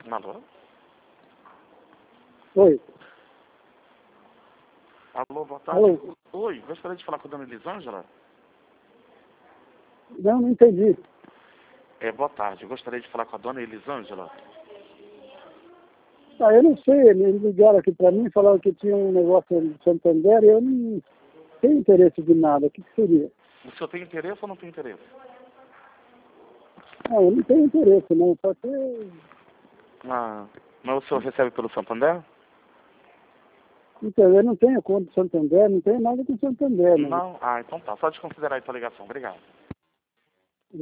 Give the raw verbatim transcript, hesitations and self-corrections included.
Alô? Oi. Alô, boa tarde. Alô. Oi, gostaria de falar com a dona Elisângela? Não, não entendi. É, boa tarde. Eu gostaria de falar com a dona Elisângela. Ah, eu não sei, eles ligaram aqui para mim, falaram que tinha um negócio no Santander e eu não tenho interesse de nada. O que, que seria? O senhor tem interesse ou não tem interesse? Não, eu não tenho interesse, não. Só que, Ah, mas o senhor recebe pelo Santander? então, eu não tenho conta do Santander, não tenho nada com Santander, não. Não? Ah, então tá. Só desconsiderar essa ligação. Obrigado.